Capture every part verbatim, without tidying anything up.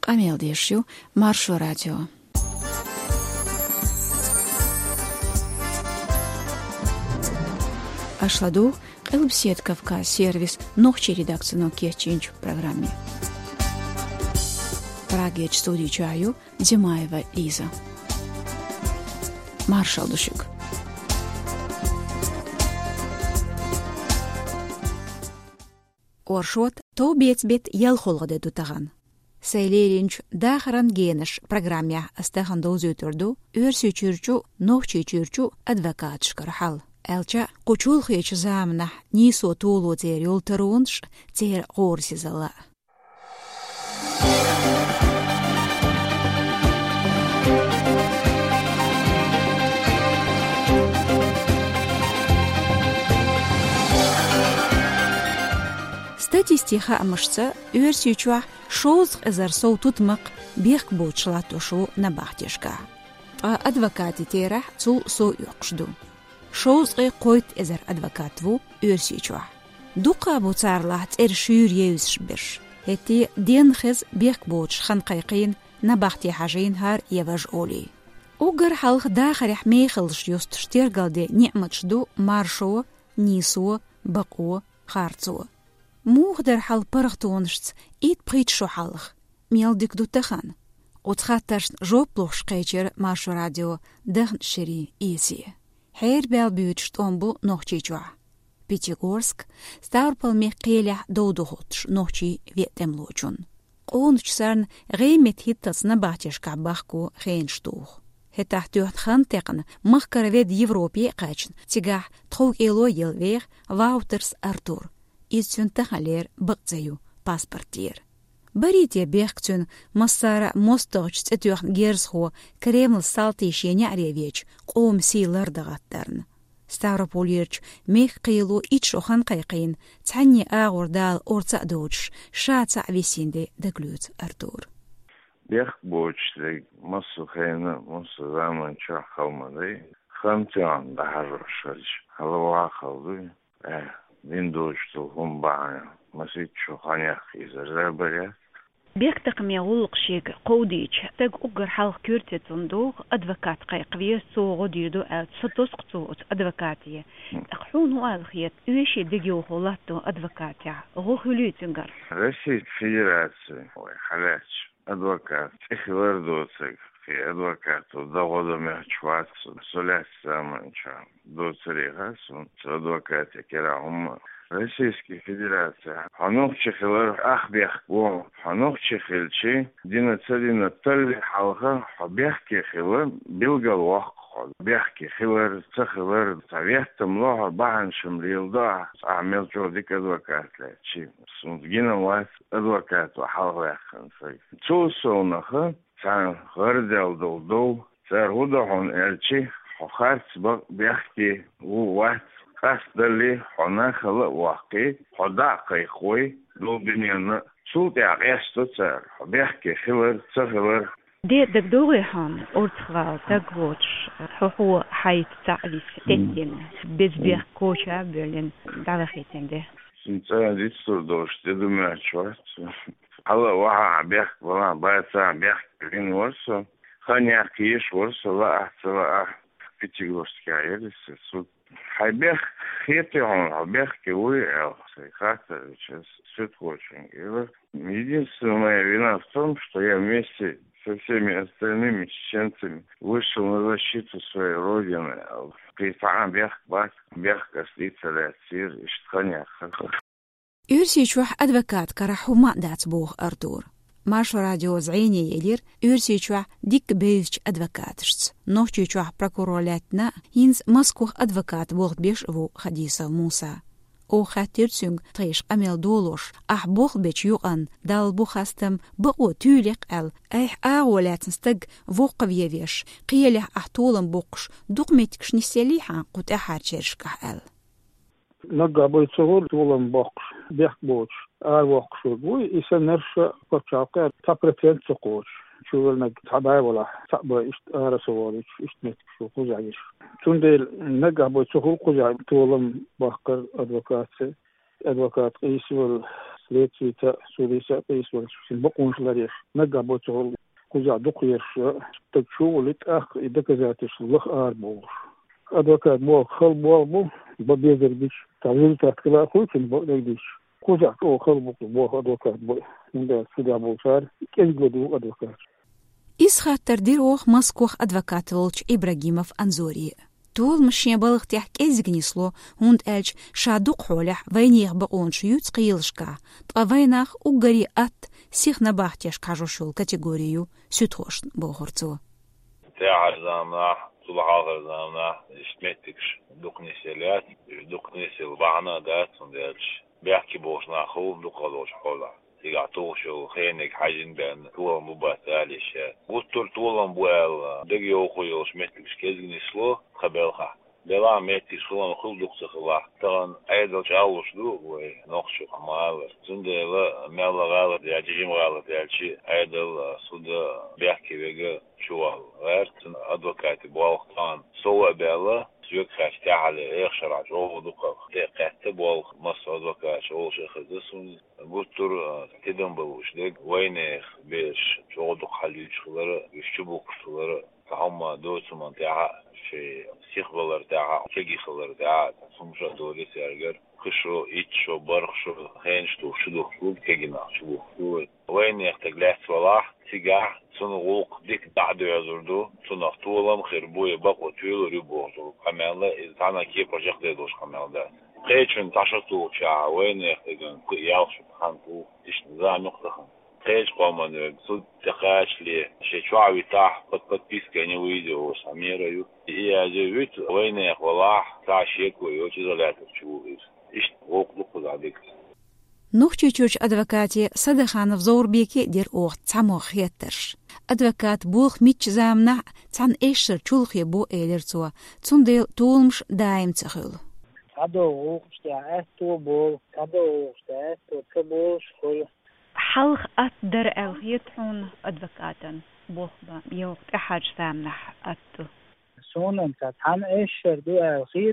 Amel Deshyu, Marşo Radyo. Ашладу Элбсет Кавказ сервис ногчи редакцию кечинч в программе. Прагеч студии чаю Димаева Лиза. Маршал Душик. Оршот то бецбет ялхолгады дутаган. Сейлеринч дахаран генеш программе астахан дозютурду өрсүчүрчү ногчичүрчү адвокат шкархал. Элча кучулхыч замна нисо тулу тер юлтарунш тер горсизала. Статистика амышца өрсүчүа шоуз эзерсоу тутмак бег бучлатушу на бахтешка. А адвокаты тера цул со юқшду. Шоузгы койт эзер адвокатву өрсүчүа. Дука буцарлат эр шүр еусшбеш. Эти денхез бег буч ханкайкин на бахти хажин хар еваж оли. Угар халх дахарих мейхылш юст штергалде ни'мачду маршо, нисо, бако, харцо. Мухдер хал парахтуоншц ит притшу халх. Мелдик дутахан. Уцхаттарш жоплуш кайчер Маршо Радио дахн шери иси. Хейр белбют штомбу ногчичуа. Пятигорск, Ставрополь мехкеля доудухотш ногчи ветемлочун. Ончсарн геймет хиттас на батишка бахку хейнштух. Хетахтюхт хантекн махкаравед Европе качн тигах тхуг эло елвех Ваутерс Артур. Изцюнтахалер бакцаю паспортир. Барите бехцюн массара мостогч цетюх герсхо Кремл салтишеня аревеч қом силардагаттарн. Ставропольерч мех қилу ичохан қайқин цанни агурдал орца доч шаца висинде деглюц Артур. Бех бочтег массу хайна массу заман ча халмады хантян да харшалч халва халды э виндошту хумбаа масичу ханях изерберя بيك تقمي غلق شيك قوديش تاق أقر حلق كورتي تندوغ أدفكات قيقوية سو غديردو أد ستوسق صوت أدفكاتية أقحون هو الخيط ويشي ديجيو خلاتو أدفكاتيا غو خلو تنقر رسيد فيدراسي وحالاتش أدفكات إخوار دوتك في أدفكات ودغضو مهجوات سلاس سامن شام دوتري غاسون أدفكات كرا هم Российской Федерации. Ханох чехилар ахбех го ханох чехилчи дина цадина талли халха хабехки хилар билгал вах бехки хилар цахилар советом лоха бахан шамрилда амел жодик адвокатле чи сундгина вас адвокат халхахан сай цусонаха сан гардел долдол царгудахон элчи хахарц бехки у вас خاصدلی خانه خلا واقعی خدا قیقوی دو بینیان سوت عقیستو تر بیخ که خبر تخبر دي دكدوري هان أرتخا تقوتش حقوق حيث تعريف تتين بزبيخ كوشا برلين دعوخيتين ده سنتين دي سردوش دي دميرشوات هلا واحد بيخ بلا بايتا بيخ كرين ورسو خاني عقيش ورسو لا أحسن بيتيغوستكا يلس سوت Хайбех хеты он, хайбех кивуй эл, сайхата, сейчас все очень. Единственная моя вина в том, что я вместе со всеми остальными чеченцами вышел на защиту своей родины. Прифаан бех бак, бех каслица ляцир, и штханях. Юрсичух адвокат карахума дацбух Артур. Маршо Радио зайни елир юрсичух дик бейвч адвокатшц. Нохчичух прокуролятна инз маскух адвокат бухт беш ву хадиса Муса. О хатирцюнг триш амел долош ах бухт беч юган дал бухастам бaqo тюлек ал айх аголятн стаг вуқвьевеш қиелях ахтолан буқш дуқметкш ниселиха қут ахарчершках ал. Нага бойцовор толан бақш бех боч ар вақшу бой иса нерша пачака та претенц коч чувелнак табай вала сабра ишт арасовалич иштмет шу кузагиш чундел нага бойцовор кузаг толан бақкар адвокатсы أدوكات قيس والسليتيتا سوليسا قيس والبقونش لريش نقا بوتول كوزا دقيش تكشو لتأخ إذا كذاتش لخ آربوش أدوكات بو خل بو بو ببيزر بيش تعويل تحكلا خوشن بو ليديش كوزا تو خل بو بو أدوكات بو من دا سيدا بو صار كيش قدو أدوكات إسخات ترديروخ مسكوخ أدوكات ولش إبراهيموف أنزوري طول مشي بالغ تحك إزجنيسلو هند ألش شادوق حولح وينيخ بقون شيوت قيلشكا طويناخ وقري أت سيخ نباحتيش كاجوشول كاتيجوريو سوتوشن بوغورتو تعال زامنا صلحاغر زامنا اشتمتكش دوقنيسيلات دوقنيسيل بعنا دات سندالش بيحكي بوشنا خول دوقالوش حولا يقعطوشو خينك حاجين بان طول مباتاليش قلتر طولن بوال دقي اوخيو شمتكش كيزجنيسلو خبالخا بلا ميتي سلام خل دكتور طبعا ايضا تعالوش دو ونقشو عمال سنده مالا غالط يا جيم غالط يا شي ايضا سودا بيحكي بيجا شوال غير ادوكاتي بوالختان سوى بلا سيوك خاشتي على ايخ شرعش اوه دوكا قاعدت بوالخ مصر ادوكاش اوه شيخ دسون قلتر تدن بلوش ديك وينيخ بيش شو دوك حليش خلره يشتبوك خلره هم دوتسمان تاعها في سيخبلر تاعها كيجي خلر تاعها سمجا دولي سيرجر خشو إيتشو برخشو خينشتو شدو خلوب كيجي ناخشو خلوب وين يختقلات صلاح تيجا سنغوق ديك دعدو يزردو سنغطولم خربوي بقو تيولو ريبوغزو خمالة إذا تانا كي بروجيكت ديدوش خمالة قيتشن تاشتو تشاع وين يختقن يالشو بخانتو إيش نظام يختخن قيش قومن سود تقاش لي شي شعبي تاع подписка не видео самираю я живут وين والله تاع شيك ويوجد لا تشوف ايش وقت قضادك نوختي تشوش ادفكاتي صدخان فزور بيكي دير اوخ تساموخ يترش ادفكات بوخ ميتش زامنا تان ايشر تشولخي بو ايلرتوا تنديل تولمش دايم تخيل هذا وقت تاع تو بو هذا وقت تاع تو تبوش خل حلق أتدر ألغيتون أدفكاتن بوخبا يوقت أحد سامنح أتو سونن تان إيش دو ألغيت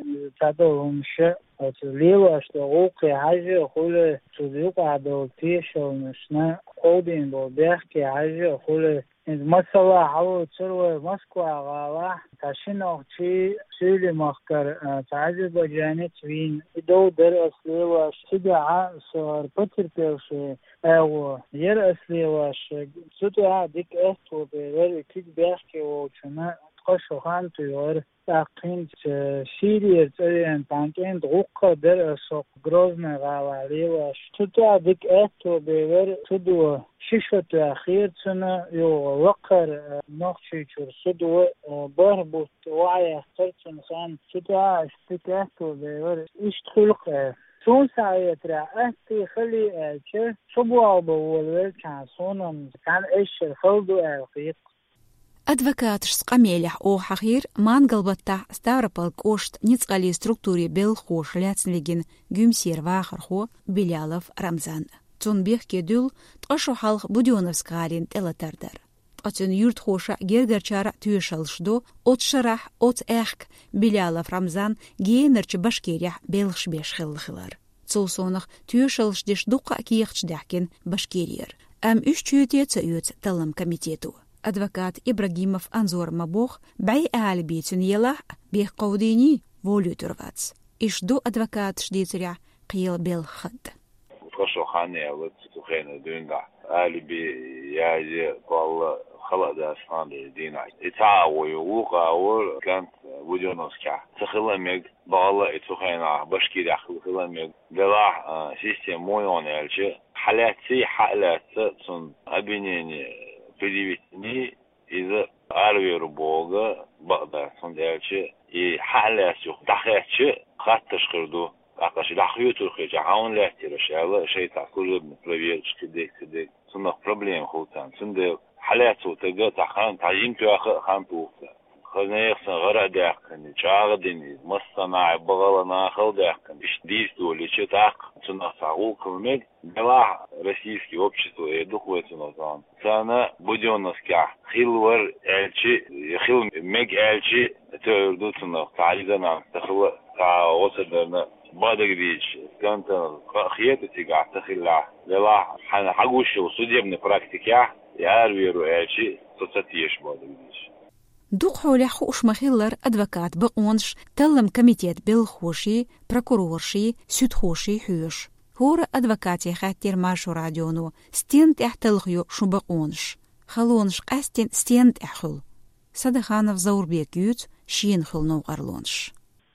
تدوهم شيء تليو أشتغوقي حاجة خل تليق عدولتيش ومشنا قودين بو بيحكي حاجة خل مثلا حاول تسوي مسكو غالا تاشين أختي سيلي مخكر تعجب جانت وين دو در أصلي واش سدعة صار بتر بيرشي أو ير أصلي واش سدعة ديك أختو بير كيك بيحكي وشنا قشو خان تيور تاقين سيرير ترين تانكين دقوق در سوق غروزنا غالي واش سدعة ديك أختو بير سدوا شيشة أخير سنة يو وقر نقشي شور سدوا بربط وعي اخترتن خان سدعة استكاهتو بيور إيش تخلق سون ساعة رأتي خلي ألشة صبوا بولول كان صونم كان إيش الخلدو ألقيت أدفكاتش سقاميلح أو حخير مان قلبتا ستاربل كوشت نيتقالي ستруктуре بيل خوش ляцنليجين гюмсер вахархо Белялов Рамзан تون بيخ كدول تقشو حلق بوديونوفسكالين تلاتردر تقتن يورت خوشا جيرجرچار تيوشلشدو ات شرح ات اخك Белялов Рамзан гейнерч башкирях белхш бешхилхилар цулсонах тиюшалш деш дука киехч дахкин башкирьер ам үч чүйте цүйт талам комитету адвокат Ибрагимов Анзор Мабох бай албитин елах бех qawdini волютервац ишду адвокат шдицря qiyl bel khad فشو خاني ولت سخينة دوندا ألبي ياجي قال خلق ده أسفان دينا إتعاوي ووقع أول كانت وجونوسكا تخلمك بغلا إتخينا بشكي داخل خلمك دلاح سيستم مويون ألشي حالاتي حالات تون أبينيني بديبتني إذا أروي ربوغا بقدر تون ألشي حالات يخ دخلتشي خاتش خردو أقاش دخيوتو خيجا عون لاحترش على شيء تقول بروفيرش كده كده سنة problem خوتان سنة حالات وتجا تخان تعيم تو خان تو خلنا يخسن غرق داخل شاغدين مصنع بغلنا خل داخل إيش ديس دولي شيء تاق سنة سعول كلمة بلا российский общество يدخل سنة سنة بديونسكا خيلور ألشي خيل مج ألشي تردو سنة تعيدنا تخل تعوصلنا بعد قديش كانت خياتي قاعد تخلع لا حنا حقوش وسوديبني براكتيكا يعرفوا ايشي تصتيش بوديش دوق حولي خوش مخيلر ادفكات بقونش تلم كميتيت بالخوشي بروكورورشي سود خوشي حوش هور ادفكاتي خاطر ماشو راديونو ستين تحت الخيو شو بقونش خلونش قاستين ستين تحل صدخانف زور بيكيوت شين خل نو غرلونش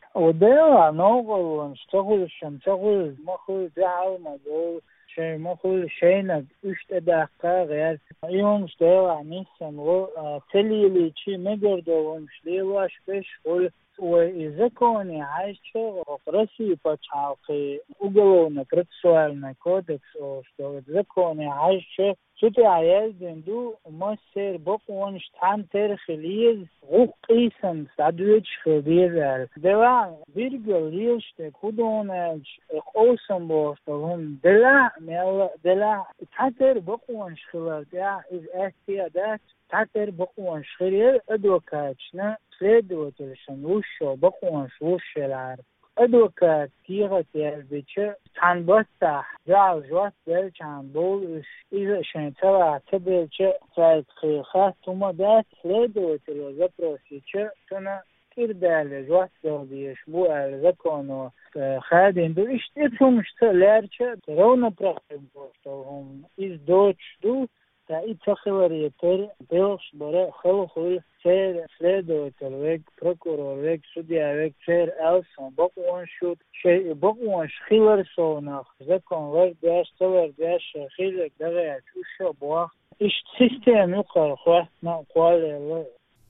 وديلا نو غرلونش تقول شم تقول مخل دعال مدول شيء مخل شينك اشت دقيقة غير يوم شديلا نيسم و تليلي شي مقردوونش ليواش بيش قول وإذا كوني عايشة وقرسي بچاقي уголовно процессуальный кодекс о что إذا كوني عايشة شتى عيال دندو مصير بقونش تام ترخليز غوق قيسم سادويتش خبير دلا بيرجل ريلشت كودونج قوسم بوستهم دلا ميل دلا تاتر بقونش خلال دا إز احتيادات تاتر بقونش خلال أدوكاتشنا следовательшин وشو بقونش وش العرب أدوكات كيغة يالبيتش كان بستح جعل جوات دل كان بولش إذا شن تبع تبلش تايت خيخات ثم دات следователю запросичь تنا كردال جوات دل بيشبو الزكونو خادين دو اشتبهم اشتلارش ترونا برقب بوستوهم إز دوتش دو تا اتخلر يتر بيلش برا خلو خل سير следователь ويك прокурор ويك судья ويك سير ألسون بقوان شوت شيء بقوان شخيلر سوناخ زكون ورد داش تور داش خيلك دغيات وشو بواخ إيش سيستم يقر خواه نقوال الله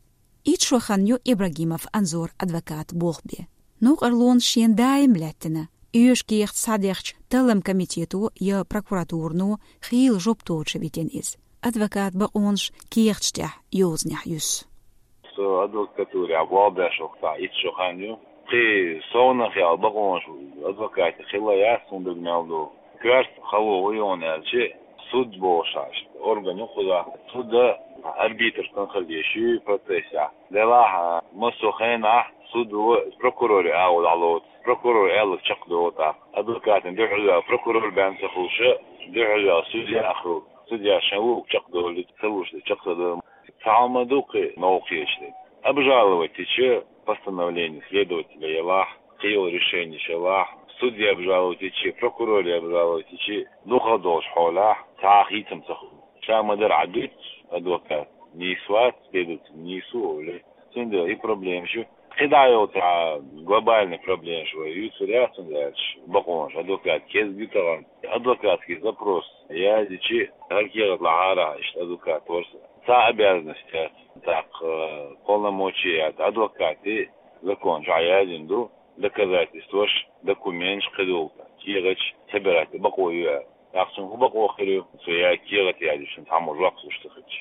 إيتشو خانيو إبراهيموف أنزور أدفكات بوخبي نوق أرلون شين دايم لاتنا إيش كيخت صادقش تلم كميتيتو يا прокуратурну خيل جوبتوش بيتين إز أدفكات بقونش كيختشتح يوزنح يوس سو أدفكاتوري عبوابش وقتع إيتشو خانيو قي صونا خيال بقونش أدفكات خيلا ياسون دقنالو كارت خلو ويون الشيء سود بوشاش أورغانيو خدا سود أربيتر تنخلي شو بروتيسيا دلاح مسوخينا سود بروكوروري أول علوت بروكورور ألف شقدوتا أدوكاتن دعوا بروكورور بانسخوش دعوا سوديا أخرو سوديا شنو شقدو اللي تسوش شقدو تعمدوقي موقيشلي обжаловать еще постановление следователя Елах, принял решение Шелах, судья обжаловать еще, прокурор обжаловать еще, ну ходош холах, тахитам саху. Шамадар адут, адвокат, не сват, следователь, не суоли. Сунда и проблем еще. Когда это глобальные проблемы, что юсу рясун дальше, баконш, адвокат, кез битаган, адвокатский запрос. Я дичи, харкират лахара, что адвокат, ворса. Та обязанности, так полномочия от адвоката, закон, жаядин ду, доказательства, документ, шкадулка, кирач, собирать, бакою, акцию бакохерю, своя кират ядишин, там уже акцию что хочешь.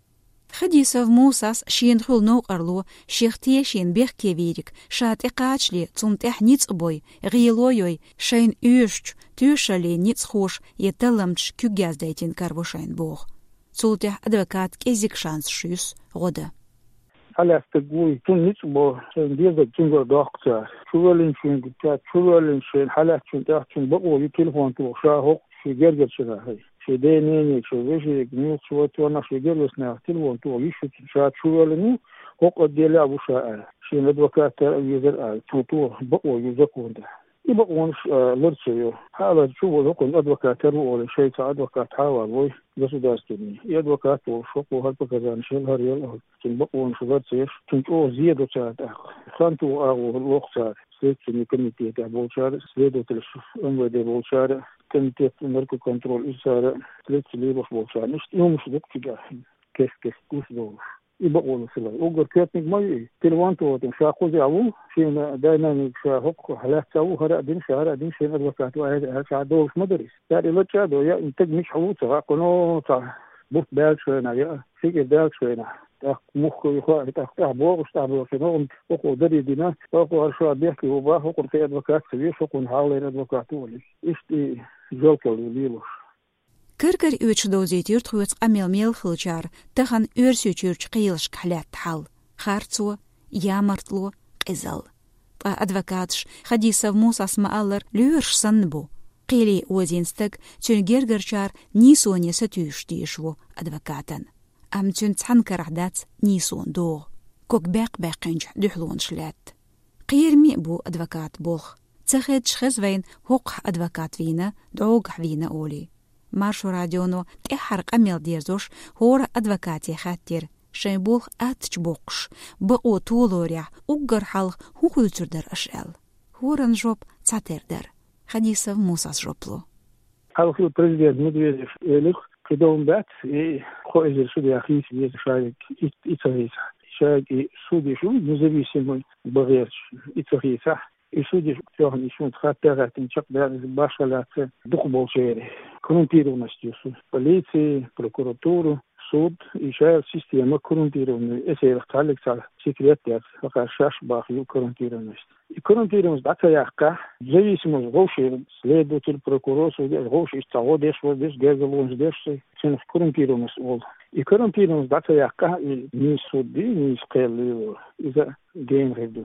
خديسة موساس شين خل نو أرلو شيختي شين بيخ كيفيرك شات إقاچلي تنتح نيت أبوي غيلويوي شين يوشت تيوشالي نيت خوش يتلمش كيوغاز دايتين كاربو شين بوغ تولتح أدوكات كيزيك شانس شيوس غدا على استقوي تون نيت أبو شين ديزك تنجر داقتا شوالين شين قتا شوالين شين حالات شين تاحتين بقو يتلفون تو شاهوق في جرجر شراهي في دينيني شو بيجي جنوب شو تونا في جلوس ناقتل وانتو يشوف شات شو لني هو قد يلا أبو شاء شيء ندوكات يزر توتو بقوا يزكون ده يبقونش لرسيو هذا شو لقون أدوكات ولا شيء أدوكات حاول وي بس داستني يدوكات وشوفوا هالبكران شيل هريال كن بقون شو لرسيش كنتو زيادة شات خانتو أو الوقت سيد كني كنتي تابو شار سيدو تلشوف أمر دابو شار كنتي مركو كنترول إسارة ثلاث سنين بخبول شار مش يوم مش دكتي جاهين كيف كيف كيف دور يبقون سلا وقر كاتنك ماي تلوانتو تنشاقو زعو شين دايناميك شاهق حالات ساو هراء دين شهراء دين شين أدوكاتو هذا شعدو في مدرس يعني لا تشادو يا إنتاج مش حوت قنو تاع بوت بال شوينا يا فيك بال شوينا تاع مخ يخا تاع تاع بوغ تاع بوغ شنو وقو دري دينا وقو هرشوا بيحكي وباه وقو في أدوكات سويش وقو نحاول أدوكاتو لي إشتي جوكل ليلوش كركر يوتش دوزيتير تخوت أميل ميل خلجار تخن يرسيوتير قيلش كحلات حال خارتسو يامرتلو قزل طا أدفكاتش خديسة موسى سمالر لورش سنبو قيلي وزينستك تون جرجرشار نيسون يستيوش تيشو أدفكاتن أم تون تحنكر عدات نيسون دوغ كوك باق باقينج دحلون شلات قير ميبو أدفكات بوخ تخد شخص وين هوق أدفكات فينا دوغ فينا أولي مارشو راديونو تحرق أميل ديرزوش هور أدفكاتي خاتير شايبوخ أتشبوقش بقو طولوريا أقر حلق هو يتردر أشعل هورن جوب تاتردر خديسة موسى جوبلو حلقي президент Медведев элих кедом бат и хоизер судья хис есть шайк ицахиса шайк и судья шу независимый багерч ицахиса и судья всё несут хаттера тинчак да башалацы дух болчери коррумпированностью полиции прокуратуру суд и шая система коррумпированная. Это их коллектив секретарь, пока шаш бахью коррумпированность. И коррумпированность это яка зависимость гоши следователь прокурор судья гоши того деш вот деш гезелон деш сын коррумпированность ол. И коррумпированность это яка и не суды не скелли из-за генреду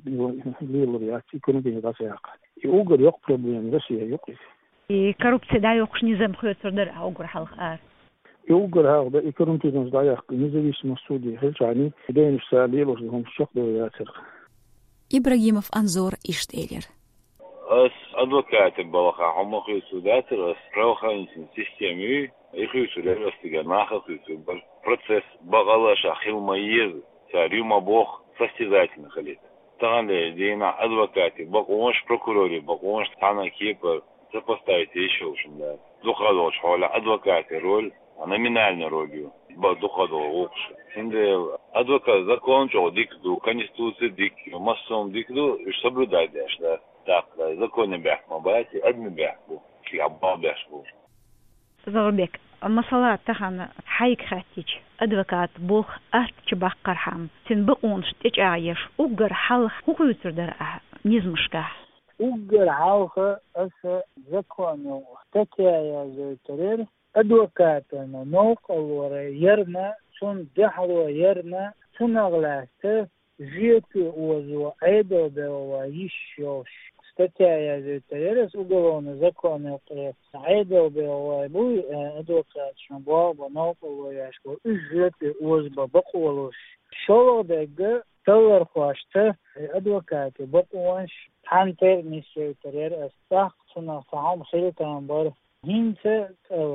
лиловия и коррумпированность это яка. И угор yok проблем Россия yok. И коррупция да yok низам хётсурдер угор халкар. يوجد هذا يكرم تيجون ضايق نزليش مسؤولي هالجاني دين سالي لهم شق دوياتر إبراهيمов أنظور إشتيلر أس أدوكات بالخا هم خيسو داتر أس روخان سيستمي يخيسو لرستيجان ما خيسو بل процесс بغلاش أخيل ميز ساريوما بوخ состязательно خليت تغني دينا أدوكاتي بقوش прокурори بقوش تانا كيبر сопоставить еще уж да духадош حول أدوكاتي роль номинальную ролью дохода лучше. Инде адвокат закон чего дикду, конституция дикду, массом дикду, и соблюдать дашь, да. Так, да, законы бях мабати, одни бях был, ки абба бях был. Зарбек, масала тахан хайк хатич, адвокат бог арт чебах кархам, тен беонш тич аеш, угар халх, хукуютурдар а, низмышка. угар халха аса закону, статья за террор. أدوكاتنا نوقل يرنا سن دحر يرنا سنغلاسته جيت وزو عيدو بوايشوش статья за терроризм уголовный закон عيدو بوايبوي أدوكات شنبوابا نوقل وياشكو إجرت وزبا بقولوش شولو دقا تلر خواشته أدوكاتي بقوانش تانتر نسيو ترير استاق سنة فعام خيلتان بار هنسة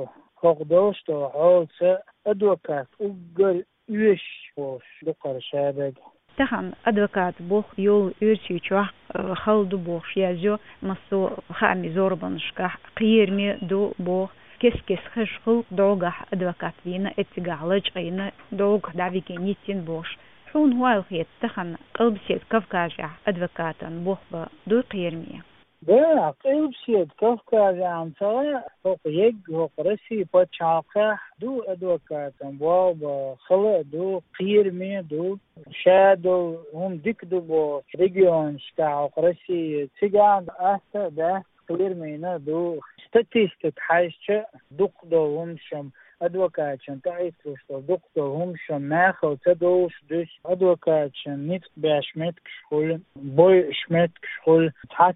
خقدوش تو حوصة أدوكات أقل يوش وش دقر شابك تخن أدوكات بوخ يول يرسي چوح خلدو بوخ شيازو مصو خامي زوربانشكح قيرمي دو بوخ كس كس خشخل دوغح أدوكات فينا اتقالج اينا دوغ دعوكي نيتين بوش حون هو الخيط تخن قلب سيد كفكاجع أدوكاتن بوخ دو قيرمي ده قلب سيد كفكاجع عن سواء فوق يج فوق رسي بتشاقة دو أدوكاتن بواب خلق دو قيرمي دو شادو هم ديك دو بو ريجيون شكا رسي تيجان أستا ده قيرمينا دو ستاتيستيك حاجة دوق دو هم شم أدوكاتشن تعيسلوش دوق دو هم شم ماخو تدوش دوش أدوكاتشن نيت باشمتك شخول بوي شمتك شخول تحت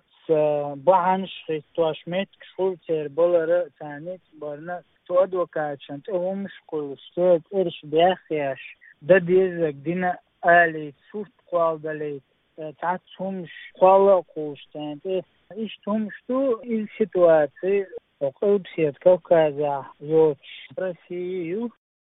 بعنش تو شمتك شخول تير بولر تانيت برنا تو أدوكاتشن تهم شخول ستوت إرش بياخياش دا ديزك دينا آلي سوفت قوال داليت تحت همش قوالا قوشتان إيش همش تو إل سيتواتي وقلب سيد كوكازا يوتش رسيو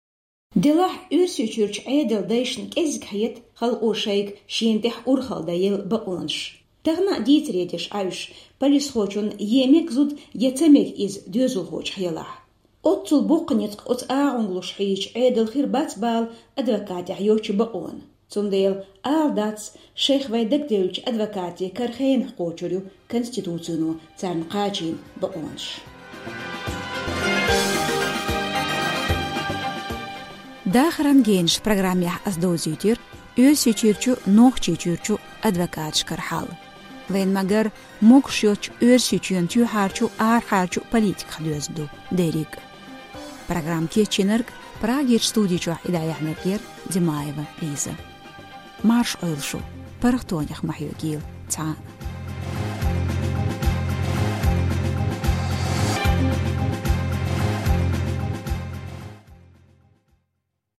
دلح ارسو چورچ عيدل دايشن كزك حيت خلقو شايك شينتح أورخال دايل بقونش تغنا ديت ريتش عايش بلس خوچون يميك زود يتميك إز دوزو خوچ حيلاح أطل بوقنيتك أط آغنغلوش حيش عيدل خير باتبال أدوكاتي حيوچ بقون تنديل آل داتس شيخ ويدك ديوچ أدوكاتي كرخين حقوچوريو كنستيتوتيونو تارن قاچين بقونش داخران جينش برنامج أصدوزيتير أرسيتيرچو نوخچيتيرچو أدوكاتش كرحال وين مگر موكشيوچ أرسيتيون تيو هارچو آر هارچو политик خدوزدو ديريك برنامج كيچينرك براغير студиичу إدايحنركير ديمايва Лиза Марш ойлшу, парахтонях махюгил, تا